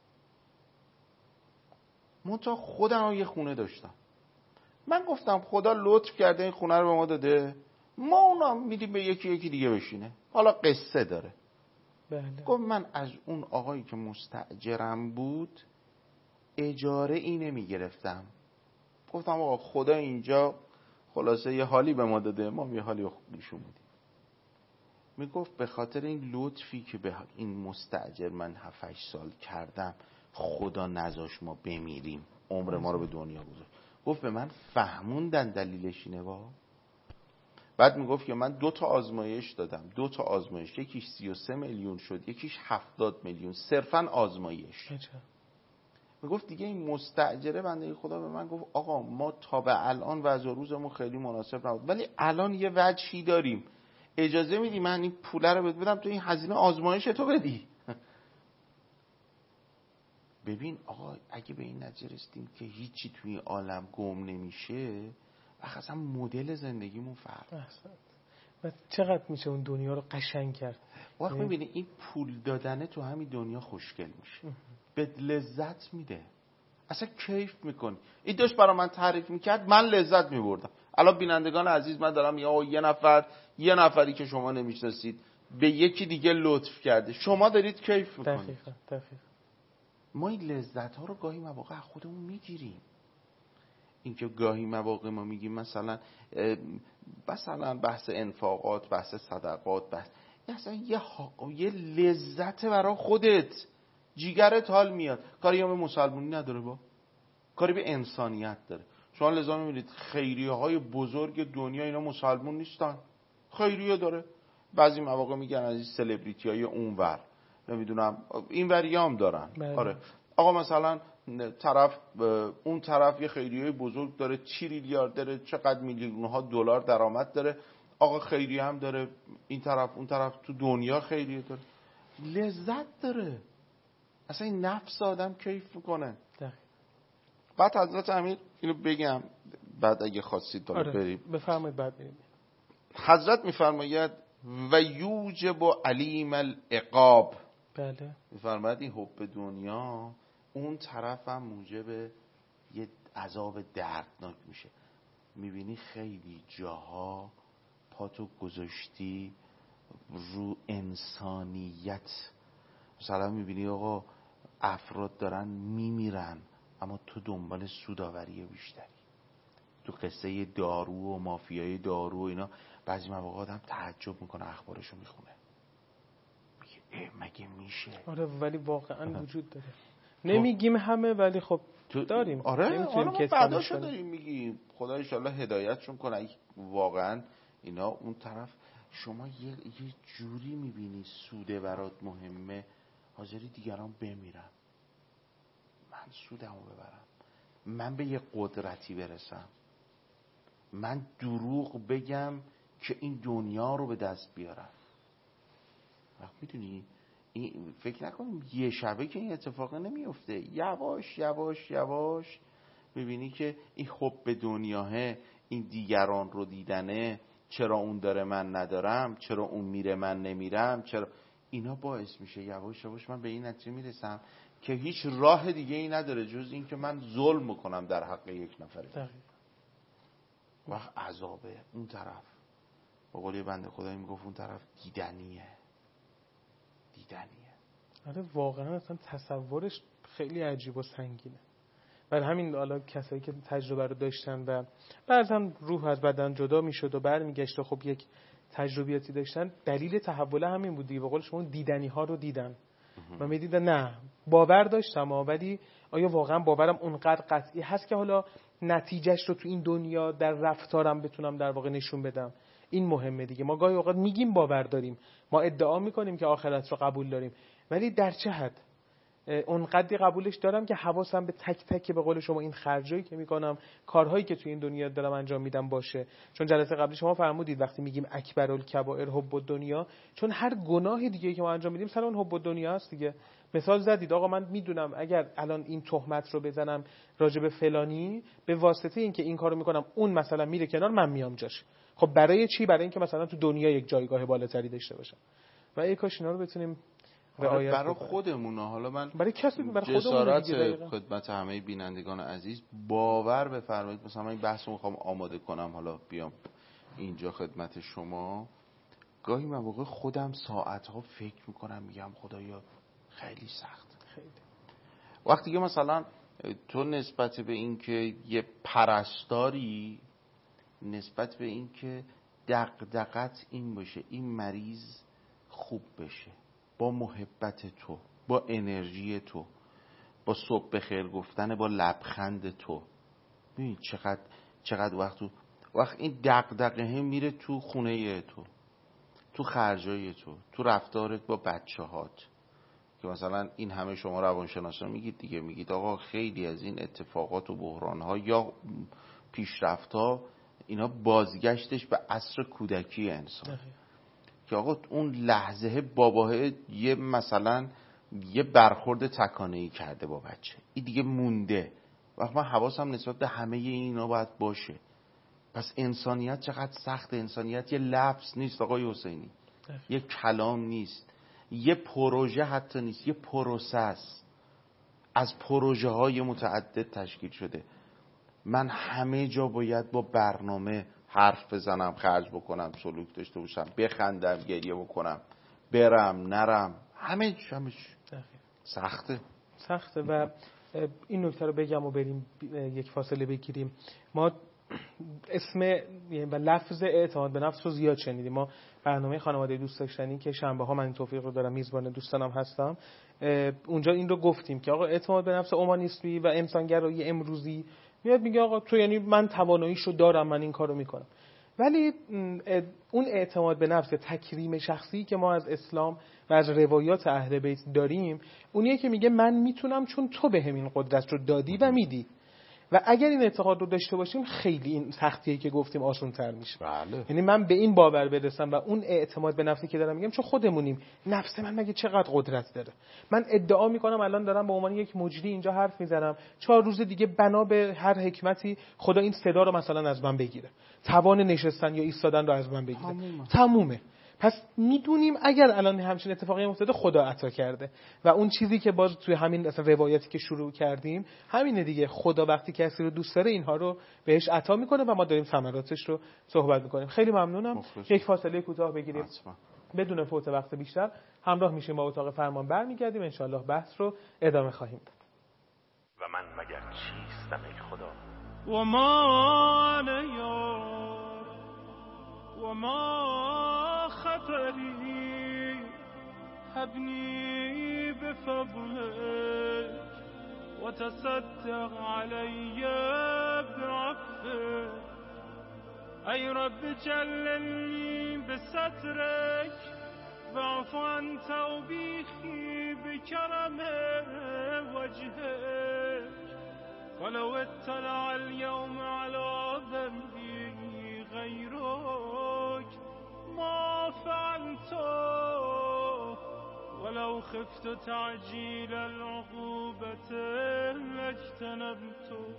منتها خودم یه خونه داشتم. من گفتم خدا لطف کرده این خونه رو به ما داده، ما اونا میدیم به یکی دیگه بشینه، حالا قصه داره. بله. گفت من از اون آقایی که مستأجرم بود اجاره ای نمیگرفتم. گفتم آقا خدا اینجا خلاصه یه حالی به ما داده، ما یه حالی خوبیشون بودیم. میگفت به خاطر این لطفی که به این مستأجر من 7-8 سال کردم خدا نذاش ما بمیریم، عمر ما رو به دنیا گذاشت. گفت به من فهموندن دلیلش اینه. بعد میگفت که من 2 آزمایش دادم، 2 آزمایش، یکیش 33 میلیون شد، یکیش 70 میلیون، صرفا آزمایش. میگفت دیگه این مستأجره بنده خدا به من گفت آقا ما تا به الان وضع روزمون خیلی مناسب نبود، ولی الان یه وجهی داریم، اجازه میدی من این پوله رو بدم تو این هزینه آزمایش تو بدی؟ ببین آقا اگه به این نتیجه رسیدیم که هیچی توی عالم گم نمیشه، اصلا مدل زندگیمون فرق. و چقدر میشه اون دنیا رو قشنگ کرد. وقت میبینی این پول دادنه تو همین دنیا خوشگل میشه، به لذت میده، اصلا کیف میکنی. این داشت برای من تعریف میکرد، من لذت میبردم. الان بینندگان عزیز من دارم یه نفری که شما نمیشناسید به یکی دیگه لطف کرده، شما دارید کیف میکنید. دقیقاً. ما این لذت ها رو گاهی مواقع خودمون میگیریم. اینکه گاهی مواقع ما میگیم مثلا بحث انفاقات، بحث صدقات، اصلا یه لذت برای خودت، جیگرت حال میاد. کاری به مسلمانی نداره، با کاری به انسانیت داره. شما لذا میبینید خیریه های بزرگ دنیا اینا مسلمون نیستن، خیریه داره. بعضی مواقع میگن از این سلبریتی های اونور، نمیدونم این وریام دارن. آره آقا مثلا طرف اون طرف یه خیریه بزرگ داره، تریلیارد داره، چقدر میلیون‌ها دلار درآمد داره، آقا خیریه هم داره، این طرف اون طرف تو دنیا خیریه داره، لذت داره، اصلا این نفس آدم کیف میکنه. بعد حضرت امیر اینو بگم بعد اگه خواستید داره بریم بفرمایید بعد بریم. حضرت میفرماید و یوجب علیم العقاب. بله. میفرماید این حب دنیا اون طرف هم موجب یه عذاب دردناک میشه. میبینی خیلی جاها پاتو گذاشتی رو انسانیت، مثلا میبینی آقا افراد دارن میمیرن اما تو دنبال سوداوری بیشتری. تو قصه دارو و مافیای دارو و اینا بعضی مواقع آدم تعجب میکنه اخبارشو میخونه میگه مگه میشه؟ آره ولی واقعا وجود داره. نمیگیم همه ولی خب داریم. آره ما بعداشو داریم میگیم. خدا ان شاءالله هدایتشون کنه. واقعا اینا اون طرف شما یه جوری میبینی سوده برات مهمه، حاضری دیگران بمیرن، من سودمو ببرم، من به یه قدرتی برسم، من دروغ بگم که این دنیا رو به دست بیارم. میدونی فکر نکنیم یه شبه که این اتفاق نمیفته، یواش یواش یواش میبینی که این حب دنیاه، این دیگران رو دیدنه، چرا اون داره من ندارم، چرا اون میره من نمیرم، چرا اینا باعث میشه یواش یواش من به این نتیجه میرسم که هیچ راه دیگه ای نداره جز این که من ظلم کنم در حق یک نفر. وقت عذابه اون طرف. با قولی بنده خدایی میگفت اون طرف دیدنیه. آره واقعا اصلا تصورش خیلی عجیب و سنگینه. برای همین حالا کسایی که تجربه رو داشتن و بعضا روح از بدن جدا میشد و برمیگشت و خب یک تجربیاتی داشتن، دلیل تحول همین بود دیگه. به قول شما دیدنی ها رو دیدن و میدیدن نه باور داشتم ولی آیا واقعا باورم اونقدر قطعی هست که حالا نتیجهش رو تو این دنیا در رفتارم بتونم در واقع نشون بدم؟ این مهمه دیگه. ما گاهی اوقات میگیم باور داریم، ما ادعا میکنیم که آخرت رو قبول داریم، ولی در چه حد؟ اونقدری قبولش دارم که حواسم به تک تک به قول شما این خرجایی که میکنم، کارهایی که تو این دنیا دارم انجام میدم باشه. چون جلسه قبلی شما فرمودید وقتی میگیم اکبرالکبائر حب الدنیا، چون هر گناه دیگه که ما انجام میدیم سر اون حب الدنیا است دیگه. مثال زدید آقا من میدونم اگر الان این تهمت رو بزنم راجع به فلانی، به واسطه اینکه این کارو میکنم اون مثلا میره کنار، من میام جاش. خب برای چی؟ برای اینکه مثلا تو دنیا یک جایگاه بالاتری داشته باشم. و ای کاش اینا رو بتونیم برای خودمونه. حالا من برای کسی برای جسارت خدمت همه بینندگان عزیز باور بفرمایید، مثلا من این بحث رو میخوام آماده کنم، حالا بیام اینجا خدمت شما، گاهی مواقع خودم ساعتها فکر میکنم میگم خدایا خیلی سخت. وقتی که مثلا تو نسبت به این که یه پرستاری، نسبت به این که دغدغت این باشه این مریض خوب بشه، با محبت تو، با انرژی تو، با صبح بخیر گفتن، با لبخند تو، ببین چقدر وقت این دغدغه میره تو خونه تو خرجای تو رفتارت با بچه‌هات، که مثلا این همه شما روانشناسا میگید دیگه، میگید آقا خیلی از این اتفاقات و بحران‌ها یا پیشرفت‌ها اینا بازگشتش به عصر کودکی انسان، که آقا اون لحظه باباه یه مثلا یه برخورد تکانه‌ای کرده با بچه، این دیگه مونده. وقت من حواسم نسبت به همه اینا باید باشه. پس انسانیت چقدر سخت. انسانیت یه لفظ نیست آقای حسینی، یه کلام نیست، یه پروژه حتی نیست، یه پروسه است، از پروژه های متعدد تشکیل شده. من همه جا باید با برنامه حرف بزنم، خرج بکنم، سلوک داشته باشم، بخندم، گریه بکنم، برم نرم، همه سخته. و این نکته رو بگم و بریم یک فاصله بگیریم. ما اسم و لفظ اعتماد به نفس رو زیاد شنیدیم. ما برنامه خانواده دوست داشتنی که شنبه ها من این توفیق رو دارم میزبان دوستانم هستم، اونجا این رو گفتیم که آقا اعتماد به نفس اومانیسمی و انسانگرایی امروزی میاد میگه آقا تو یعنی من تواناییشو دارم، من این کارو میکنم. ولی اون اعتماد به نفس، تکریم شخصی که ما از اسلام و از روایات اهل بیت داریم، اونیه که میگه من میتونم چون تو بهم این قدرت رو دادی و میدی. و اگر این اعتقاد رو داشته باشیم خیلی این سختیه که گفتیم آسان تر میشه. بله. یعنی من به این باور برسم و اون اعتماد به نفسی که دارم میگم چون خودمونیم، نفس من مگه چقدر قدرت داره. من ادعا میکنم الان دارم به عنوان یک مجری اینجا حرف میزنم، 4 روز دیگه بنا به هر حکمتی خدا این صدا رو مثلا از من بگیره، توان نشستن یا ایستادن رو از من بگیره، تمومه. پس میدونیم اگر الان همچین اتفاقی افتاده خدا عطا کرده. و اون چیزی که باز توی همین اصلا روایتی که شروع کردیم همینه دیگه، خدا وقتی کسی رو دوست داره اینها رو بهش عطا میکنه و ما داریم ثمراتش رو صحبت میکنیم. خیلی ممنونم. یک فاصله کوتاه بگیریم بدون فوت وقت بیشتر، همراه میشیم با اتاق فرمان، برمیگردیم ان شاءالله بحث رو ادامه خواهیم داد. و من مگر چیستم ای خدا و ما و ما خطری هبني بفضلك وتصدق علي بعفوك أي رب جللني بسترك واعف عن توبيخي بكرم وجهك ولو اطلع اليوم على ذنبي غيرك ما فعلته ولو خفت تعجيل العقوبة لاجتنبته.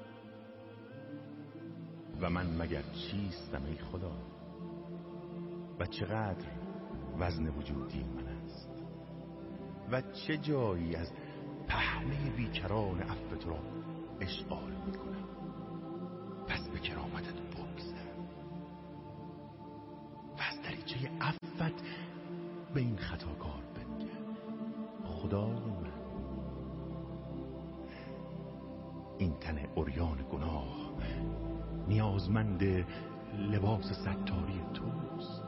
و من مگر چیستم ای خدا و چقدر وزن وجودی من است و چه جایی از پهنه بیکران عفو تو را اشغال می کنم. پس به کرامتت بگذر و از دریچه عفوت به این خطاکار بنگر. خدای من این تن عریان گناه نیازمند لباس ستاری توست.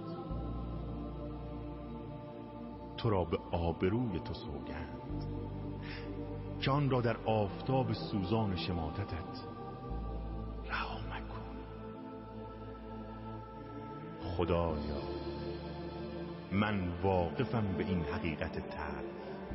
تو را به آبروی تو سوگند که آن را در آفتاب سوزان شماتتت رها مکن. خدایا من واقفم به این حقیقت تلخ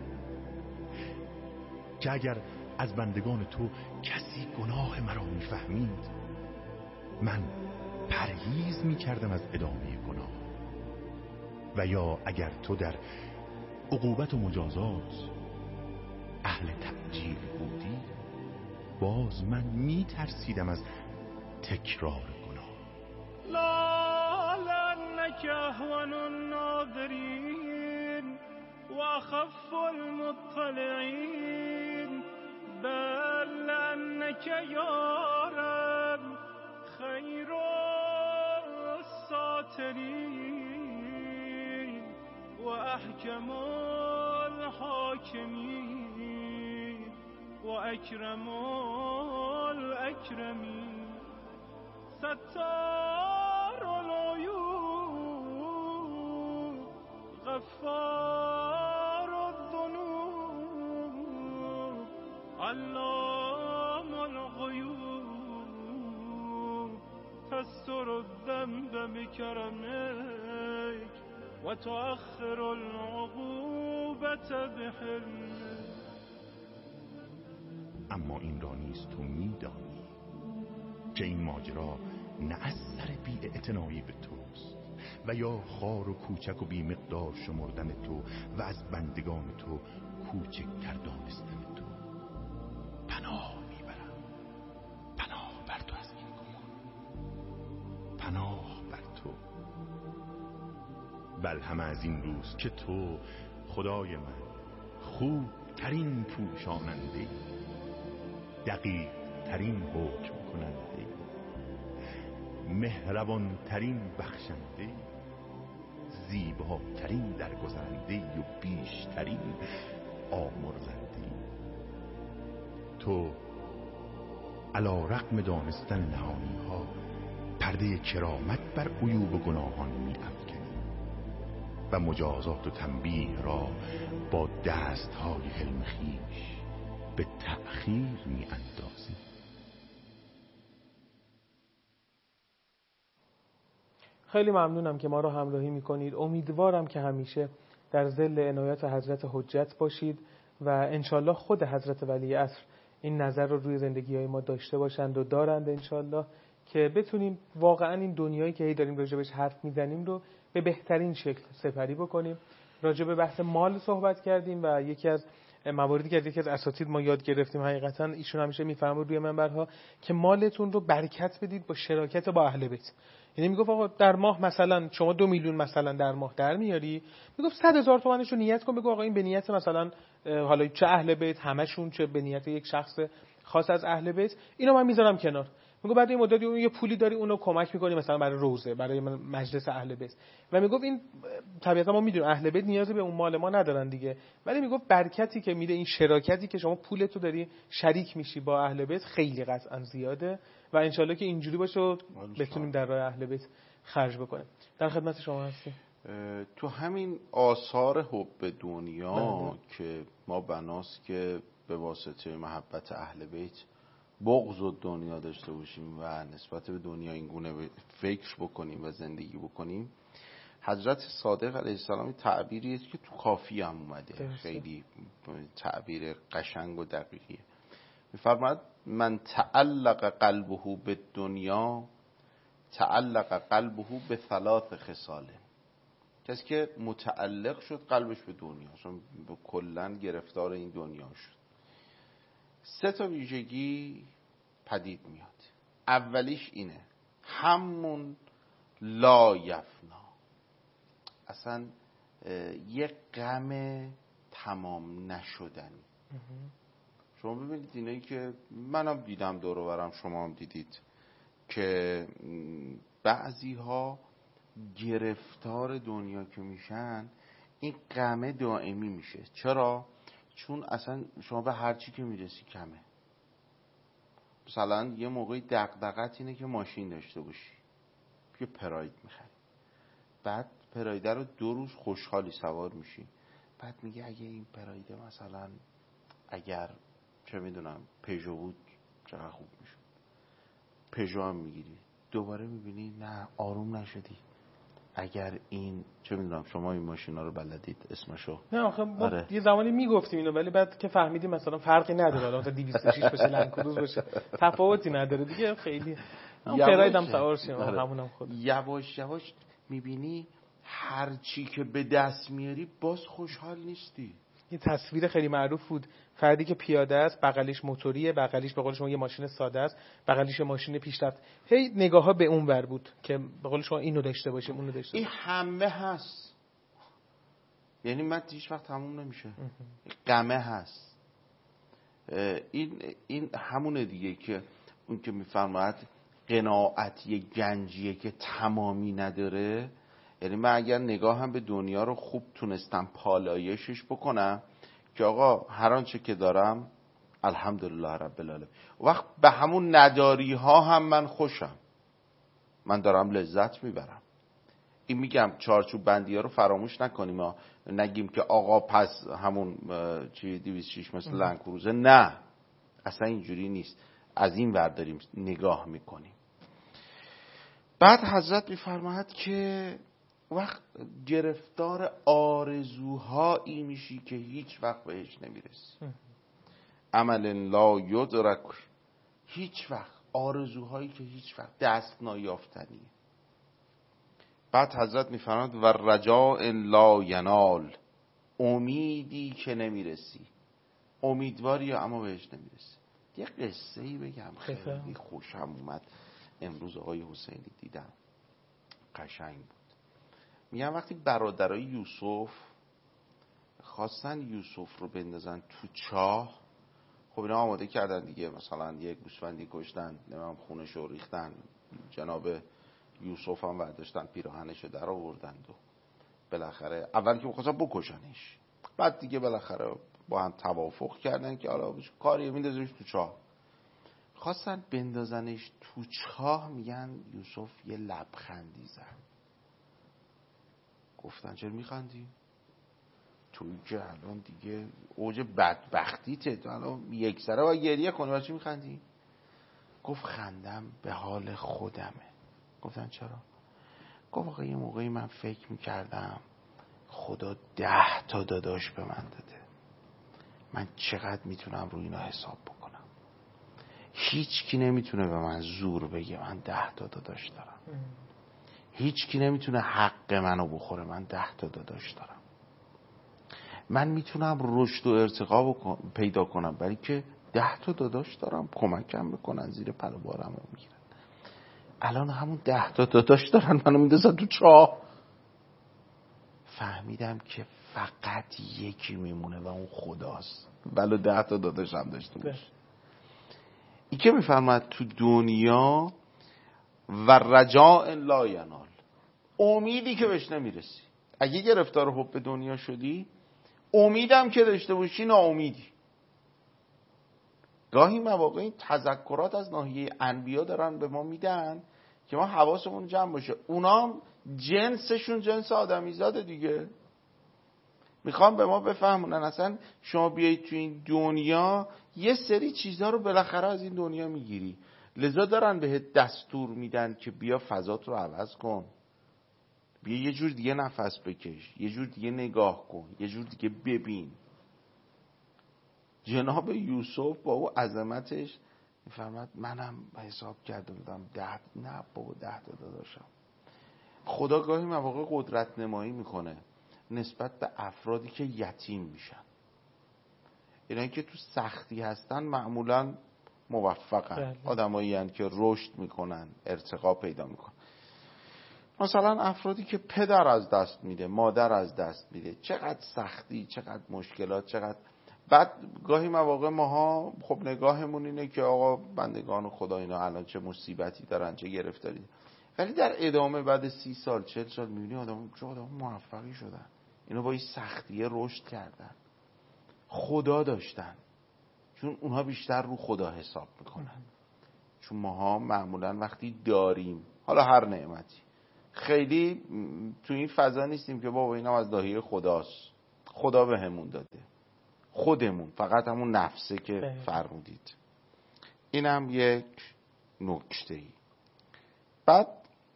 که اگر از بندگان تو کسی گناه مرا میفهمید من پرهیز میکردم از ادامه گناه و یا اگر تو در عقوبت و مجازات اهل تعجیل بودی باز من میترسیدم از تکرار گناه. لا لأنك أهون الناظرين وأخف المطلعين بل لأنك يا رب خير الساترين وأحكم الحاكمين وأكرم الأكرمين ستار العيوب غفار الذنوب علام الغيوب تستر الذنب بكرمك وتؤخر العقوبة بحلمك. اما این را نیز تو میدانی که این ماجرا نه از سر بی‌اعتنایی به توست و یا خار و کوچک و بی مقدار شمردن تو و از بندگان تو کوچکتر دانستن تو. پناه میبرم، پناه بر تو از این گمان، پناه بر تو. بل همه از این روز که تو خدای من خوب ترین پوشاننده، دقیق ترین حکم کننده، مهربان ترین بخشنده، زیباترین درگذرنده و بیشترین آمرزنده. تو علی رغم دانستن نهانی ها پرده کرامت بر عیوب و گناهان می افکنی و مجازات و تنبیه را با دستهای حلم خویش به تأخیر می اندازی. خیلی ممنونم که ما رو همراهی میکنید. امیدوارم که همیشه در ظل عنایات حضرت حجت باشید و انشالله خود حضرت ولی عصر این نظر رو روی زندگی‌های ما داشته باشند و دارند انشالله، که بتونیم واقعا این دنیایی که هی داریم راجبش حرف میزنیم رو به بهترین شکل سپری بکنیم. راجع به بحث مال صحبت کردیم و یکی از مواردی که از یکی از اساتید ما یاد گرفتیم، حقیقتا ایشون همیشه میفرمود روی منبرها که مالتون رو برکت بدید با شراکت با اهل بیت. یعنی میگفت آقا در ماه مثلا شما 2 میلیون مثلا در ماه در میاری، میگفت 100,000 تومانش رو نیت کن، بگو آقا این به نیت مثلا حالا چه اهل بیت همشون، چه به نیت یک شخص خاص از اهل بیت، اینو من میذارم کنار. میگه بعد این مدتی اون یه پولی داری اونو کمک می‌کنی مثلا برای روزه، برای مجلس اهل بیت. و میگفت این طبیعتا ما میدونیم اهل بیت نیازی به اون مال ما ندارن دیگه، ولی میگفت برکتی که میده، این شراکتی که شما پولتو داری شریک میشی با اهل بیت خیلی قطعا زیاده و انشالله که اینجوری باشه و بتونیم در راه اهل بیت خرج بکنیم. در خدمت شما هستیم. تو همین آثار حب دنیا که ما بناست که به واسطه محبت اهل بیت بغض و دنیا داشته باشیم و نسبت به دنیا این گونه فکر بکنیم و زندگی بکنیم، حضرت صادق علیه السلام تعبیری است که تو کافی هم اومده، خیلی تعبیر قشنگ و دقیقیه. میفرماد من تعلق قلبه به دنیا تعلق قلبه به 3 خصال. کسی که متعلق شد قلبش به دنیا، چون کلا گرفتار این دنیا شد، 3 ویژگی پدید میاد. اولیش اینه، همون لا یفنا، اصلا یک غم تمام نشدنی. شما ببینید اینایی که منم دیدم دور و برم، شما هم دیدید که بعضی ها گرفتار دنیا که میشن این غم دائمی میشه. چرا؟ چون اصلا شما به هر چی که میرسی کمه. مثلا یه موقعی دغدغت اینه که ماشین داشته باشی، یه پراید میخری، بعد پرایده رو 2 روز خوشحالی سوار میشی، بعد میگه اگه این پرایده مثلا اگر چه میدونم پژو بود چقدر خوب میشد. پژو هم میگیری، دوباره میبینی نه آروم نشدی. اگر این چه میدونم، شما این ماشینا رو بلدید اسمشو؟ نه آخه ما یه زمانی میگفتیم اینو، ولی بعد که فهمیدیم مثلا فرقی نداره، حالا مثلا 206 باشه لنکروز باشه تفاوتی نداره دیگه. خیلی پراید هم سوار شیم همونم خود. یواش یواش میبینی هر چی که به دست میاری باز خوشحال نیستی. این تصویر خیلی معروف بود، فردی که پیاده است، بغلیش موتوریه، بغلیش به قول شما یه ماشین ساده است، بغلیش ماشین پیشرفت، هی نگاه‌ها به اون ور بود که به قول شما اینو داشته باشیم اونو داشته باشیم. این همه هست، یعنی من هیچ وقت تموم نمیشه، غمه هست. این همونه دیگه که اون که میفرماید قناعت یه گنجیه که تمامی نداره. یعنی من اگر نگاه هم به دنیا رو خوب تونستم پالایشش بکنم که آقا هر آنچه که دارم الحمدلله رب العالمین، وقت به همون نداری ها هم من خوشم، من دارم لذت میبرم. این میگم چارچوب بندی ها رو فراموش نکنیم، ما نگیم که آقا پس همون 206 مثل لنکروزه، نه اصلا اینجوری نیست، از این ور داریم نگاه میکنیم. بعد حضرت میفرماید که وقت گرفتار آرزوهایی میشی که هیچ وقت بهش نمیرسی. عمل لا یدرک، هیچ وقت آرزوهایی که هیچ وقت دست نایافتنی. بعد حضرت میفرماید و رجاء لا ینال، امیدی که نمیرسی، امیدواری اما بهش نمیرسی. یه قصه ای بگم خیلی خوشم اومد، امروز آقای حسینی دیدم، قشنگ بود. میگم وقتی برادرای یوسف خواستن یوسف رو بندازن تو چاه، خب اینا آماده کردن دیگه، مثلا یه گوسفندی کشتن، نمیم خونش رو ریختن، جناب یوسف هم برداشتن پیراهنش رو در آوردند و بالاخره اول که می‌خواستن بکشنش، بعد دیگه بالاخره با هم توافق کردن که حالا کاری میندازنش تو چاه. خواستن بندازنش تو چاه، میگن یوسف یه لبخندی زد، گفتن چرا میخندی؟ توی که الان دیگه اوج بدبختیته، تو الان یک سره باید گریه کنی، برای چی میخندی؟ گفت خندم به حال خودمه. گفتن چرا؟ واقعا یه موقعی من فکر میکردم خدا 10 تا داداش به من داده، من چقدر میتونم روی اینا حساب بکنم. هیچ کی نمیتونه به من زور بگه من 10 تا داداش دارم. هیچ کی نمیتونه حق منو بخوره، من 10 تا داداش دارم. من میتونم رشد و ارتقا پیدا کنم برای که 10 تا داداش دارم کمکم بکنن، زیر پر و بارم رو میگیرن. الان همون 10 تا داداش دارن منو میندازن تو چاه. فهمیدم که فقط یکی میمونه و اون خداست، ولو 10 تا داداش هم داشته باشه. این که میفرماد تو دنیا و رجاء لا ینال، امیدی که بهش نمیرسی. اگه گرفتار حب دنیا شدی، امیدم که داشته باشی ناامیدی. گاهی مواقع این تذکرات از ناحیه انبیا دارن به ما میدن که ما حواسمون جمع باشه. اونا جنسشون جنس آدمیزاده دیگه. میخوام به ما بفهمونن اصلا شما بیایید تو این دنیا یه سری چیزها رو بالاخره از این دنیا میگیری، لذا دارن بهت دستور میدن که بیا فضات رو عوض کن، بیا یه جور دیگه نفس بکش، یه جور دیگه نگاه کن، یه جور دیگه ببین. جناب یوسف با او عظمتش میفرماد منم حساب کرده بودم 10 تا داداشم. خدا گاهی مواقع قدرت نمایی میکنه نسبت به افرادی که یتیم میشن. اینایی که تو سختی هستن معمولا موفقن، آدمایی هستن که رشد میکنن، ارتقا پیدا میکنن. مثلا افرادی که پدر از دست میده، مادر از دست میده، چقدر سختی، چقدر مشکلات، چقدر بعد گاهی مواقع ماها خب نگاهمون اینه که آقا بندگان خدا اینا الان چه مصیبتی دارن، چه گرفتاری، ولی در ادامه بعد 30 سال 40 سال میبینی آدم موفقی شدن، اینا با این سختیه رشد کردن، خدا داشتن، چون اونها بیشتر رو خدا حساب میکنن. چون ماها معمولا وقتی داریم، حالا هر نعمتی، خیلی تو این فضا نیستیم که بابا اینا از داهیه خداست، خدا به همون داده، خودمون فقط همون نفسه که فرمودید. اینم یک نکته‌ای. بعد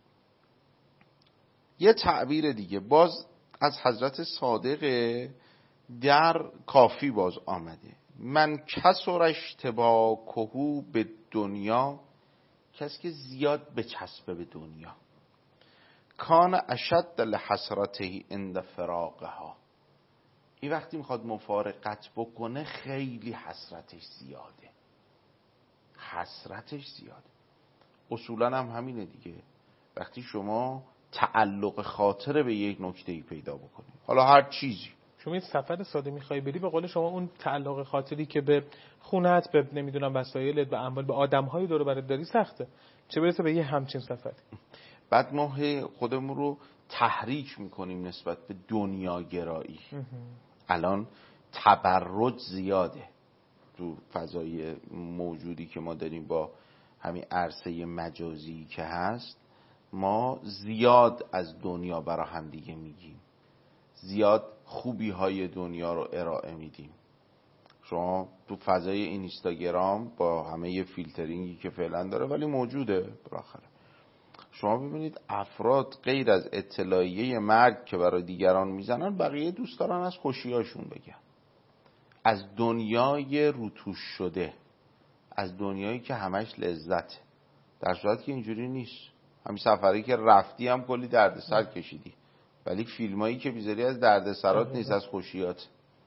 یه تعبیر دیگه باز از حضرت صادق در کافی باز آمده، من کسر اشتباکهو به دنیا، کسی که زیاد بچسبه به دنیا، کان اشد لحسرته عند فراقها، این وقتی میخواد مفارقت بکنه خیلی حسرتش زیاده. اصولا هم همینه دیگه. وقتی شما تعلق خاطر به یک نکته‌ای پیدا بکنی، حالا هر چیزی، شما یه سفر ساده میخوای بری، به قول شما اون تعلق خاطری که به خونت، به نمیدونم وسایلت، به اموال، به آدم‌های دور و برت داری سخته، چه برسه به یه همچین سفری. بعد ما خودمون رو تحریک میکنیم نسبت به دنیاگرایی. الان تبرج زیاده تو فضای موجودی که ما داریم، با همین عرصه مجازی که هست، ما زیاد از دنیا برا هم دیگه میگیم، زیاد خوبی های دنیا رو ارائه میدیم. شما تو فضای اینستاگرام با همه یه فیلترینگی که فعلا داره ولی موجوده بالاخره، شما ببینید افراد غیر از اطلاعیه مرگ که برای دیگران میزنن، بقیه دوست دارن از خوشیاشون بگن، از دنیای روتوش شده، از دنیایی که همش لذته، در صورتی که اینجوری نیست. همین سفری که رفتی هم کلی دردسر کشیدی، ولی فیلمایی که بیزاری از دردسرات نیست، از خوشیات.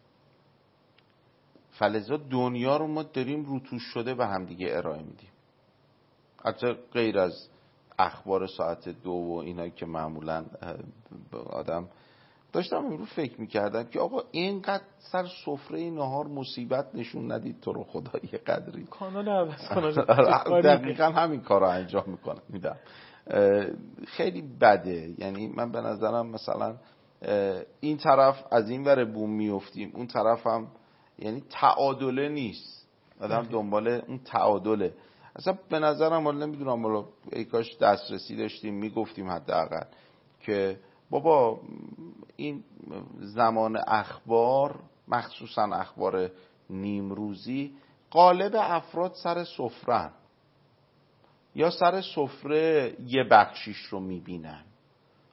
فلذا دنیا رو ما داریم روتوش شده به هم دیگه ارائه میدیم. حتی غیر از اخبار ساعت 2 و اینا که معمولا آدم، داشتم امروز فکر میکردم که آقا اینقدر سر سفره نهار مصیبت نشون ندید تو رو خدا، یه قدری کانال عوض کنه. دقیقا همین کار رو انجام میکنم میدم. خیلی بده. یعنی من به نظرم مثلا این طرف از این ور بوم میفتیم، اون طرف هم، یعنی تعادله نیست، آدم دنبال اون تعادله. اصلا به نظرم، حالا نمیدونم، حالا ای کاش دسترسی داشتیم میگفتیم حداقل که بابا این زمان اخبار، مخصوصا اخبار نیمروزی، غالب افراد سر سفره‌ان یا سر سفره یه بخشیش رو میبینن.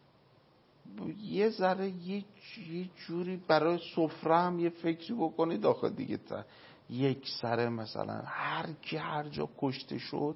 یه ذره یه جوری برای سفره هم یه فکری بکنی داخل دیگه یک سره مثلا هر جا کشته شد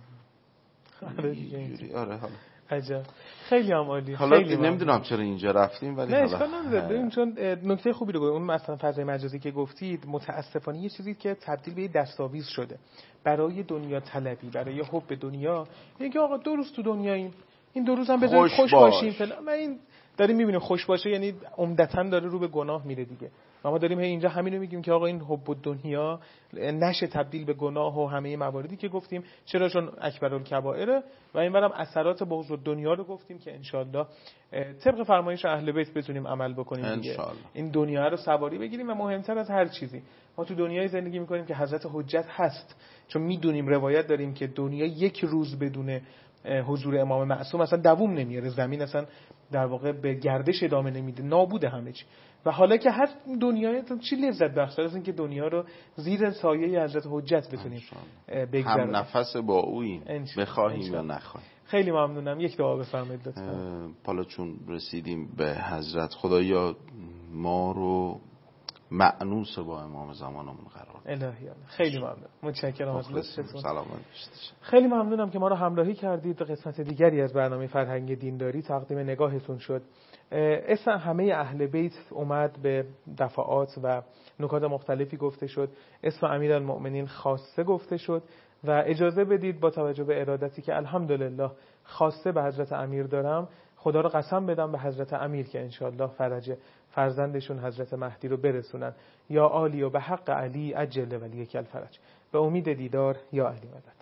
یه جوری. آره حالا عجب، خیلی هم عالی. حالا نمیدونم چرا اینجا رفتیم ولی نه اشکال نداره. ببین چون نکته خوبی رو گفت، اون مثلا فضای مجازی که گفتید متاسفانه یه چیزی که تبدیل به دستاویز شده برای دنیا طلبی، برای حب دنیا. اینکه آقا 2 روز تو دنیاییم، این 2 روز هم بذارید خوش باشیم فلان. من این داریم میبینیم خوش باشه یعنی عمدتاً داره رو به گناه میره دیگه. ما داریم اینجا همین رو میگیم که آقا این حب دنیا نشه تبدیل به گناه و همه مواردی که گفتیم، چرا؟ چون اکبرالکبائر. و اینورم اثرات بغض دنیا رو گفتیم که انشالله طبق فرمایش اهل بیت بتونیم عمل بکنیم دیگه. این دنیا رو سواری بگیریم و مهمتر از هر چیزی ما تو دنیای زندگی میکنیم که حضرت حجت هست، چون میدونیم روایت داریم که دنیا یک روز بدون حضور امام معصوم اصلا دووم نمیاره، زمین اصلا در واقع به گردش ادامه نمیده، نابوده همه چی. و حالا که هر دنیای چی لذت بخش از این که دنیا رو زیر سایه حضرت حجت بتونیم بگذرونیم، هم نفس با اوییم بخواهیم یا نخواهیم. خیلی ممنونم. یک دعا بفرمایید لطفا. حالا چون رسیدیم به حضرت، خدایا ما رو مأنوس با امام زمانمون قرار بده. الهی خیلی ممنون، متشکرم از لطفتون. سلامت. خیلی ممنونم که ما رو همراهی کردید. قسمت دیگری از برنامه فرهنگ دینداری تقدیم نگاهتون شد. اسم همه اهل بیت اومد، به دفعات و نکات مختلفی گفته شد. اسم امیرالمؤمنین خاصه گفته شد و اجازه بدید با توجه به ارادتی که الحمدلله خاصه به حضرت امیر دارم، خدا رو قسم بدم به حضرت امیر که انشالله فرج فرزندشون حضرت مهدی رو برسونن. یا عالی و به حق علی عجل ولیک الفرج. به امید دیدار یا علی مدد.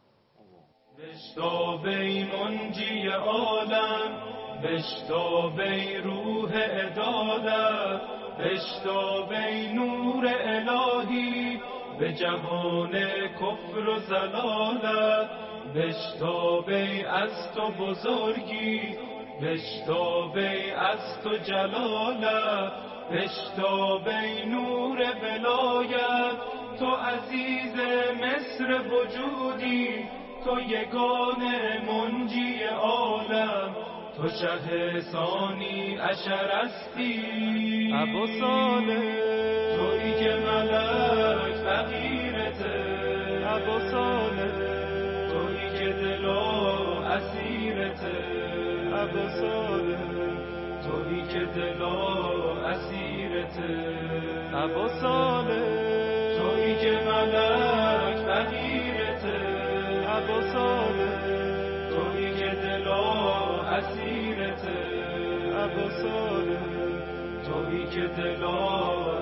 بشتابی منجی عالم، بشتابی روح عدالت، بشتابی نور الهی به جهان کفر و زلالت، بشتابی از تو بزرگی، بشتابی از تو جلالت، بشتابی نور ولایت، تو عزیز مصر وجودی، تو یگانه منجی عالم، تو شه ثانی عشر هستی، ابو صالح تویی که ملک فقیرته، ابو صالح تویی که دلا اسیرته، ابو صالح تویی که دلا اسیرته، ابو صالح تویی که ملک فقیرته، ابو صالح تویی که دلا اسیرته، ابو صالح تویی که دلا